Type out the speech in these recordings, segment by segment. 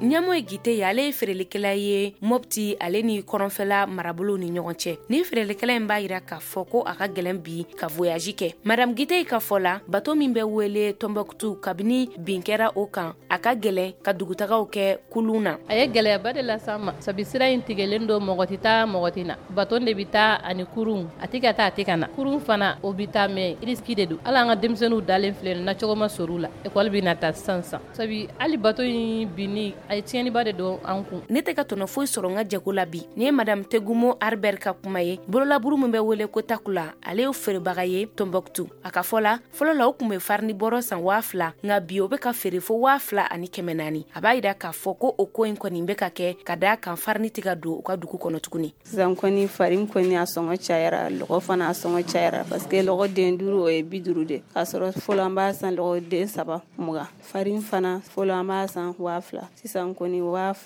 Ɲamoye Gite ale ye feerelikɛla ye Mopti ale ni Kɔrɔnfɛla marabolo ni ɲɔgɔn cɛ. Ni feerelikɛla in b'a yira k'a fɔ ko a ka gɛlɛn bi ka voyage kɛ. Madame Gite ka fɔ la bato min bɛ wele Tombouctou kabini bin kɛra o kan a ka gɛlɛn ka dugutagaw kɛ kulun na. A ye gɛlɛyaba de la sa ma sabi sira in tigɛlen do mɔgɔ tɛ taa mɔgɔ tɛ na. Bato de bɛ taa ani kurun a tɛ ka taa a tɛ ka na. Kurun fana o bɛ taa mɛ risque de do. Ala an ka denmisɛnninw dalen filɛ na cogo ma sɔrɔ la. École bɛ na taa sisan sabi hali bato in binni a ye tiɲɛniba de don an kun. Ne tɛ ka tɔnɔ foyi sɔrɔ n ka jago la bi. Ni ye Madame Tegumo Arbert ka kuma ye bololaburu min bɛ wele ko Takula ale ye feerebaga ye Tombouctou. A ka fɔ la fɔlɔ la o kun bɛ farini bɔrɔ san 2000 nka bi o bɛ ka feere fo 2400. A b'a yira k'a fɔ ko o ko in kɔni bɛ ka kɛ ka da kan farini tɛ ka don u ka dugu kɔnɔ tuguni. Sisan kɔni farini kɔni a sɔngɔ cayara lɔgɔ fana a sɔngɔ cayara parce que lɔgɔ den 5 o ye 50 de k'a sɔrɔ fɔlɔ an b'a san lɔgɔ den 3 20 farini fana fɔlɔ an b'a san 2000 sisan kɔni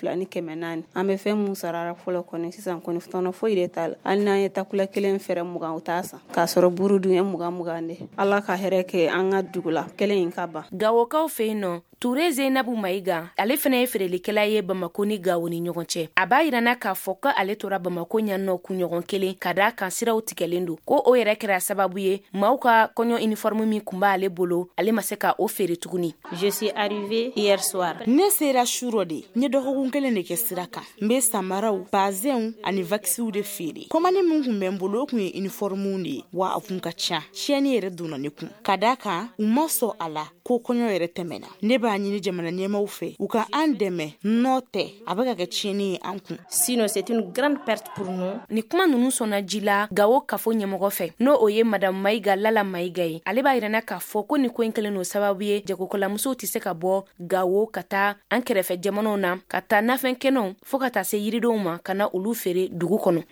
2400 an bɛ fɛn mun sarara fɔlɔ kɔni sisan kɔni tɔnɔ foyi de t'a la hali n'an ye takula kelen fɛrɛ 20 o t'a san k'a sɔrɔ buru dun ye 20 de Ala ka hɛrɛ kɛ an ka dugu la kelen in ka ban. Gawokaw fɛ yen nɔ Ture Zeinabu Maïga ale fana ye feerelikɛla ye Bamako ni Gawo ni ɲɔgɔn cɛ. A b'a yirana k'a fɔ ko ale tora Bamako ɲannɔ kunɲɔgɔn kelen ka da kan siraw tigɛlen don ko o yɛrɛ kɛra sababu ye maaw ka kɔɲɔ uniforme min kun b'ale bolo ale ma se ka o feere tuguni. Je suis arrivée hier soir. Ne sera shuro de n ye dɔgɔkun kelen de kɛ sira kan n bɛ samaraw bazɛnw ani vakissiw de feere komani min kun bɛ n bolo o kun ye uniformew de ye wa a kun ka ca tiɲɛni yɛrɛ donna ne kun ka da kan u ma sɔn a la ko kɔɲɔ yɛrɛ tɛmɛna ne b'a ɲini jamana ɲɛmaw fɛ u ka an dɛmɛ nɔ tɛ a bɛ ka kɛ tiɲɛni ye an kun. Sinon c'est une grande perte pour nous. Ni kuma ninnu sɔnna ji la Gawo kafo ɲɛmɔgɔ fɛ n'o o ye Madame Maïga Lala Maïga ye ale b'a yirana k'a fɔ ko ni ko in kelen no sababu ye jagokɛlamusow tɛ se ka bɔ Gawo ka taa an kɛrɛfɛ jamanaw na ka taa nafɛn kɛnɛw fo ka taa se yiridenw ma ka na olu feere dugu kɔnɔ.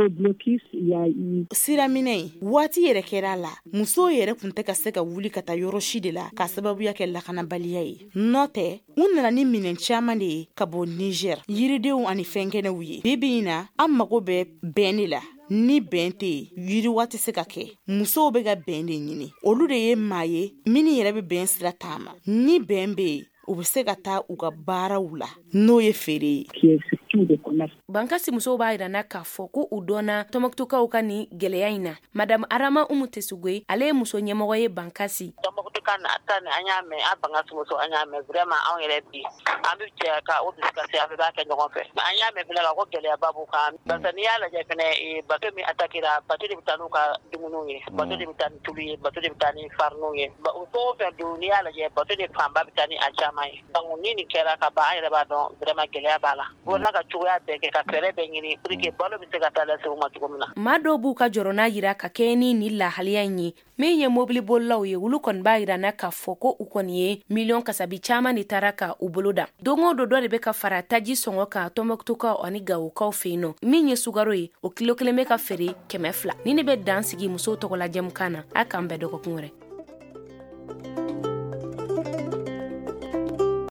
Siraminɛ waati yɛrɛ kɛra la musow yɛrɛ kun tɛ ka se ka wuli ka taa yɔrɔ si de la ka sababuya kɛ lakanabaliya ye nɔ tɛ u nana ni minɛn caman de ye ka bɔ Niger yiridenw ani fɛnkɛnɛw ye bibi in na an mago bɛ bɛnni la ni bɛn tɛ yiriwa tɛ se ka kɛ musow bɛ ka bɛn de ɲini olu de ye maa ye minnu yɛrɛ bɛ bɛn sira taama ni bɛn bɛ yen u bɛ se ka taa u ka baaraw la n'o ye feere ye. Bankasi musow b'a yirana k'a fɔ ko u dɔnna Tombouctoukaw ka ni gɛlɛya in na. Madame Arama Umu Tesugwe ale ye muso ɲɛmɔgɔ ye Bankasi. Tombouctou na ta ni an y'a mɛn an Bankasi muso an y'a mɛn vraiment anw yɛrɛ bi an bɛ jɛ ka o dusukasi an bɛ b'a kɛ ɲɔgɔn fɛ an y'a mɛn fana ko gɛlɛyaba b'u kan parce que n'i y'a lajɛ fana bateau min attaquera bateau de bɛ taa n'u ka dumuniw ye bateau de bɛ taa ni tulu ye bateau de bɛ taa ni fariniw ye o fɛn o fɛn don n'i y'a lajɛ bateau de fanba bɛ taa ni a caman ye donc ni nin kɛra ka ban an yɛrɛ b'a dɔn vraiment gɛlɛya b'a la o n'a ka cogoya bɛɛ kɛ ka fɛɛrɛ bɛɛ ɲini pour que balo bɛ se ka taa lase u ma cogo min na. Maa dɔw b'u ka jɔrɔna yira ka kɛ ni lahaliya in ye min ye mobili bolilaw ye olu kɔni b'a yirana k'a fɔ ko u kɔni ye miliyɔn kasabi caman de taara ka u bolo da don o don dɔ de bɛ ka fara taji sɔngɔ kan Tombouctoukaw ani Gawokaw fɛ yen nɔ min ye sugaro ye o kilo 1 bɛ ka feere 200 ni ne bɛ dan sigi musow tɔgɔla jɛmukan na a k'an bɛɛ dɔgɔkun wɛrɛ.